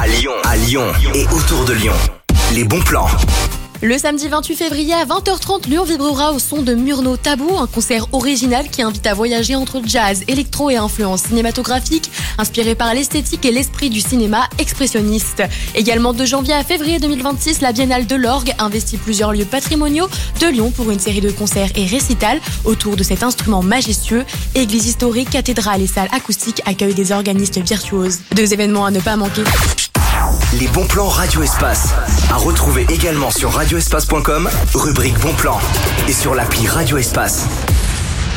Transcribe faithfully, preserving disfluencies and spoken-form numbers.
à Lyon, à Lyon et autour de Lyon. Les bons plans. Le samedi vingt-huit février à vingt heures trente, Lyon vibrera au son de Murnau Tabou, un concert original qui invite à voyager entre jazz, électro et influences cinématographiques, inspiré par l'esthétique et l'esprit du cinéma expressionniste. Également de janvier à février deux mille vingt-six, la Biennale de l'Orgue investit plusieurs lieux patrimoniaux de Lyon pour une série de concerts et récitals autour de cet instrument majestueux. Église historique, cathédrale et salle acoustique accueillent des organistes virtuoses. Deux événements à ne pas manquer. Les bons plans Radio Espace. À retrouver également sur radio espace point com, rubrique bons plans et sur l'appli Radio Espace.